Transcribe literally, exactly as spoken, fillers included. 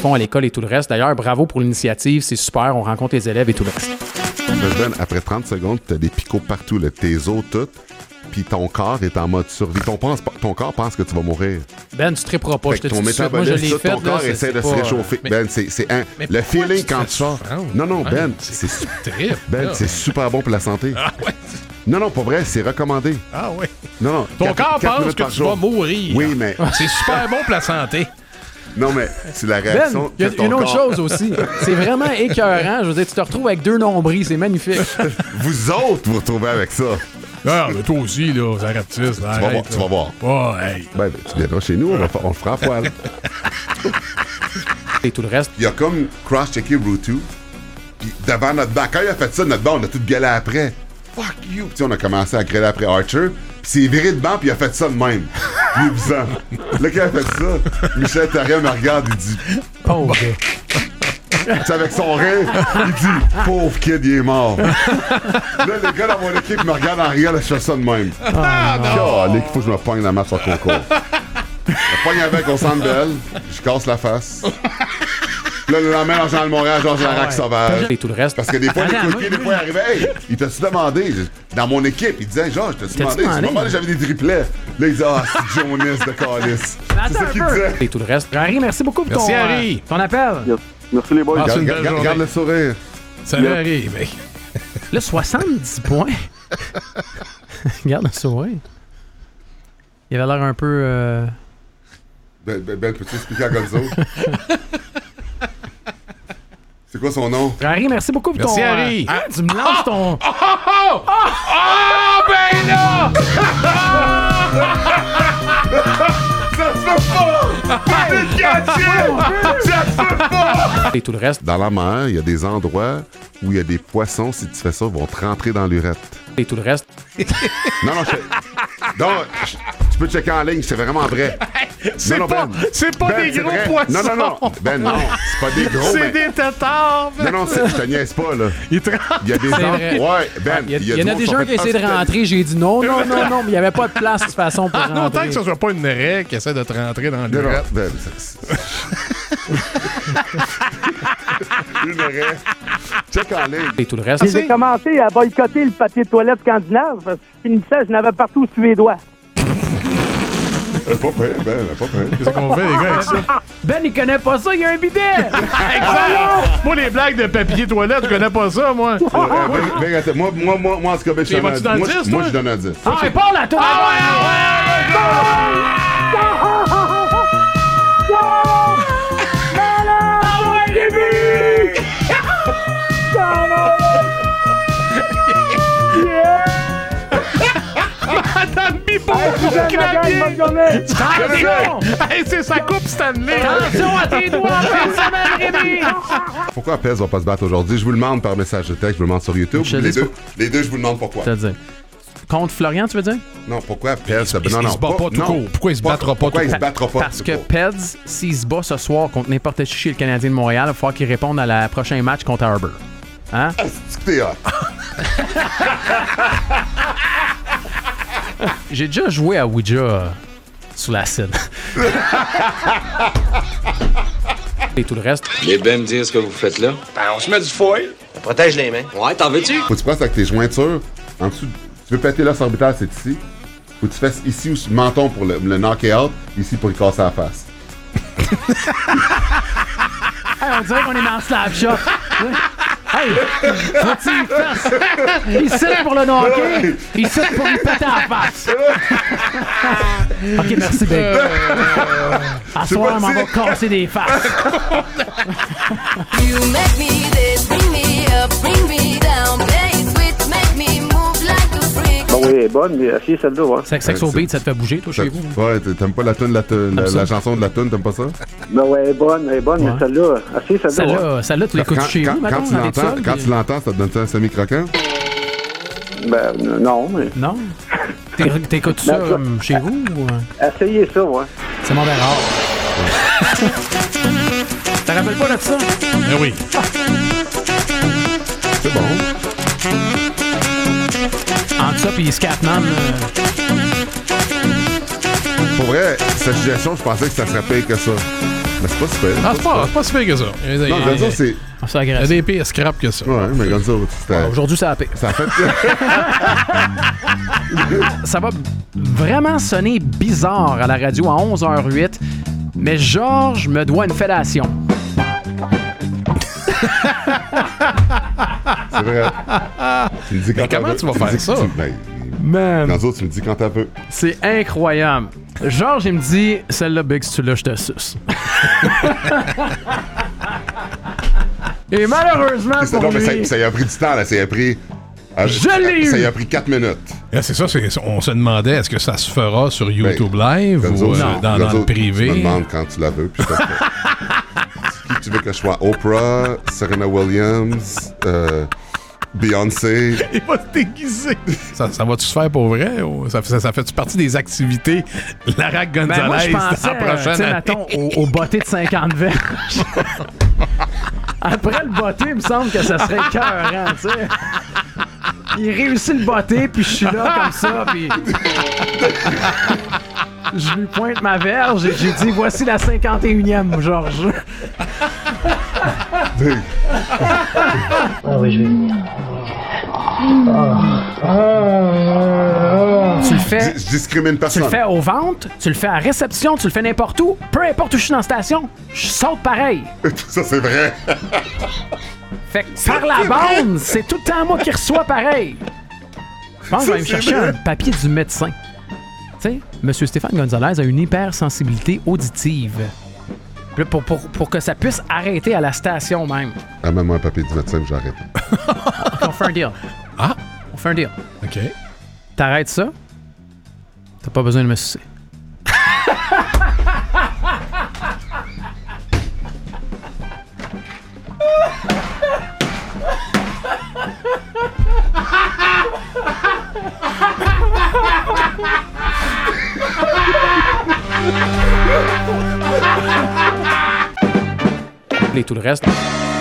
font à l'école et tout le reste. D'ailleurs, bravo pour l'initiative, c'est super, on rencontre les élèves et tout le reste. Ben, après trente secondes, t'as des picots partout, là, tes os, tout, puis ton corps est en mode survie. Ton, pense, ton corps pense que tu vas mourir. Ben, tu triperas pas, je te dis ton tout de suite. Moi, je l'ai tout, fait. ton corps là, essaie de pas... se réchauffer. Mais, Ben, c'est, c'est un, le feeling quand tu sors. Non, non, Ben, c'est, c'est, terrible, ben, c'est super bon pour la santé. Ah ouais. Non, non, pas vrai, c'est recommandé. Ah ouais. Non, non. Ton quatre, corps quatre pense que tu jour. vas mourir. Oui, mais... C'est super bon pour la santé. Non, mais c'est la réaction. Ben, il y a une autre corps. chose aussi. C'est vraiment écœurant. Je veux dire, tu te retrouves avec deux nombrils, c'est magnifique. Vous autres, vous retrouvez avec ça. Ah, mais toi aussi, là, ça rapetisse. Tu vas voir, tu vas voir. Oh, hey. Ben, ben, tu viendras chez nous, on, va, on le fera à poil. Et tout le reste. Il a comme cross-checké Ruutu, puis devant notre banc. Quand il a fait ça, notre banc, on a tout gueulé après. Fuck you! Puis on a commencé à grêler après Archer, puis c'est viré de banc, puis il a fait ça de même. Il est bizarre. Là, quand il a fait ça, Michel Therrien me regarde, il dit... Pauvre gars. C'est avec son rire, il dit « Pauvre kid, il est mort. » Là, les gars dans mon équipe me regardent en riant, là, je fais ça de même. Ah, non! Oh, là, il faut que je me pogne la masse sur le concours. Je me pogne avec au Centre Bell, je casse la face. Là, le lendemain, dans le Journal de Montréal, Georges ah Larac ouais. sauvage. Et tout le reste. Parce que des fois, Ah, les non, coéquipiers, des fois, ils arrivaient. Hey, il t'a-tu demandé? Dans mon équipe, il disait, Georges, t'as-tu demandé? demandé? C'est demandé, j'avais des triplets. Là, il disait, ah, c'est Jonas de Calice. C'est ça qu'il disait. Et tout le reste. Harry, merci beaucoup pour merci ton, Harry. Euh, ton appel. Yes. Merci les boys. Garde, garde, garde, garde le sourire. Salut Harry, mec. Là, soixante-dix points. Garde le sourire. Il avait l'air un peu... Euh... Ben, ben, ben, peux-tu expliquer à Gonzo? C'est quoi son nom? Harry, merci beaucoup pour merci ton... Harry. Euh... Ah, tu me lances ton... Oh, oh, oh, oh, oh, ben là! Ça se fait pas! C'est caché! Ça se fait pas! Et tout le reste. Dans la mer, il y a des endroits où il y a des poissons, si tu fais ça, vont te rentrer dans l'urette. Et tout le reste. Non, non, je... Donc, je... tu peux checker en ligne, c'est vraiment vrai. C'est non, non, pas, Ben. c'est pas Ben, des c'est gros vrai. poissons. Non, non, non. Ben non, c'est pas des gros, c'est mais... des tétards. Non, non, c'est... je te niaise pas, là. Il, tra... il y a des C'est gens... vrai. Ouais, Ben, Il y, a, il y, y en a des gens qui essaient de rentrer. J'ai dit non, non, non, non, mais il n'y avait pas de place de toute façon pour Ah, rentrer. non, tant que ce soit pas une raie qui essaie de te rentrer dans Non, non, l'urette. Ben, c'est... Une raie. Check en ligne. Et tout le reste. J'ai commencé à boycotter le papier de toilette scandinave parce que je finissais, je n'avais partout suédois. Euh, pas prêt, Ben, pas prêt. Qu'est-ce qu'on fait, les gars, avec ça? Ben, il connaît pas ça, il y a un bidet! Exact! Moi, les blagues de papier toilette, je connais pas ça, moi. Euh, ben, ben, attends, moi, moi, moi, moi, en tout cas, ben, je Et donne vas-tu un- dans le moi, dix, je- moi, toi? je donne un dix. Ah, ouais, parle à toi! Madame Bibo! Attention! Hey, c'est sa coupe Stanley! Attention à tes doigts, personne, Rémi! Pourquoi Pez va pas se battre aujourd'hui? Je vous le demande par message de texte, je vous le demande sur YouTube. Je Les dis deux, les deux, je vous demande pourquoi. Je te le dis. Contre Florian, tu veux dire? Non, pourquoi Pez? Il, non, il non, se bat pas tout non. court. Pourquoi il se battra pas Pourquoi tout il se court? battra pas Parce tout que court? Peds, s'il se bat ce soir contre n'importe qui chez le Canadien de Montréal, il va falloir qu'il réponde à la prochain match contre Harbour. Hein? Est-ce que t'es hot? J'ai déjà joué à Ouija euh, sous l'acide. Et tout le reste. Les bien me dire ce que vous faites là. Ben, on se met du foil. On protège les mains. Ouais, t'en veux-tu? Faut que tu passes avec tes jointures. En dessous, tu veux péter l'os orbital, c'est ici. Faut que tu fasses ici ou menton pour le, le knock-out, ici pour lui casser la face. Hey, on dirait qu'on est dans Slapshot. Hey, faut-tu y fasse? Ici pour le knocker, ici pour lui péter la face. Ok, merci, Big. À soir, on m'en va casser des faces. You make me this, bring me up, bring me down, play sweet, make me move like a freak. Bon, oui, elle est bonne, mais assez celle-là, ouais. Sex au beat, ça te fait bouger, toi, chez vous? Ouais, t'aimes pas la toune, la, toune, la, ça. la chanson de la toune, t'aimes pas ça? Ben ouais, elle est bonne, elle est bonne, Ouais. mais celle-là, assez celle-là. ouais. Celle-là, celle-là, tu l'écoutes Quand, chez quand- vous, quand maintenant, tu dans tes l'entends, sols, quand puis- tu l'entends, ça te donne un semi-croquant? Ben, non, mais. Non? T'é- T'écoutes ça Ben, ça- comme chez vous? Ou... Essayez ça, ouais. C'est mon rare. T'en rappelles pas de ça? Ben oui. C'est bon. Entre ça pis Scatman. Euh... Pour vrai, cette suggestion, je pensais que ça serait pire que ça. Mais c'est pas super. Ah, c'est pas, c'est pas si pire que ça. Il y a, Non, il y a- Gonzo, c'est. Ah, c'est il y a agressif. des pires scraps que ça. Ouais, mais Gonzo, c'était. Ah, aujourd'hui, ça a pire. Ça a fait. Ça va vraiment sonner bizarre à la radio à onze heures huit, mais Georges me doit une fellation. C'est vrai. Tu me dis quand Mais comment t'as tu vas veux. faire me dis- ça? tu- ben, Man, Gonzo, tu me dis quand t'as veux. c'est incroyable. Georges, il me dit, celle-là, Big, si tu l'as, je te suce. Et malheureusement C'est- pour non, mais ça, lui, ça y a pris du temps, là. Ça y a pris. euh, Je l'ai Ça eu. y a pris quatre minutes. Là, c'est ça, c'est- on se demandait est-ce que ça se fera sur YouTube Live Gonzo, ou euh, non. dans, dans Gonzo, le privé. Tu me demandes quand tu la veux, puis je te fais. Qui tu veux que je sois? Oprah, Serena Williams, euh, Beyoncé. Il va se déguiser. Ça, ça va-tu se faire pour vrai? Ou ça, ça, ça fait-tu partie des activités Lara ben moi, Gonzalez je pensais, la euh, prochaine tu sais, année? mettons, au, au botté de cinquante verges. Après le botté, il me semble que ça serait écœurant, tu sais. Il réussit le botté, puis je suis là comme ça, puis... Je lui pointe ma verge et j'ai dit, voici la cinquante et unième, Georges. Ah oui, je vais venir. Tu le fais... Je discrimine Tu personne. le fais aux ventes, tu le fais à réception, tu le fais n'importe où, peu importe où je suis dans la station, je saute pareil. Ça, c'est vrai. Fait que par la bande, c'est tout le temps moi qui reçois pareil. Je pense que je vais me Ça, chercher c'est vrai. un papier du médecin. Tu sais, M. Stéphane Gonzalez a une hypersensibilité auditive. Puis là, Pour, pour, pour que ça puisse arrêter à la station même. Amène-moi un papier du médecin, puis j'arrête. On fait un deal. Ah, On fait un deal. OK. T'arrêtes ça, t'as pas besoin de me sucer. Et tout le reste.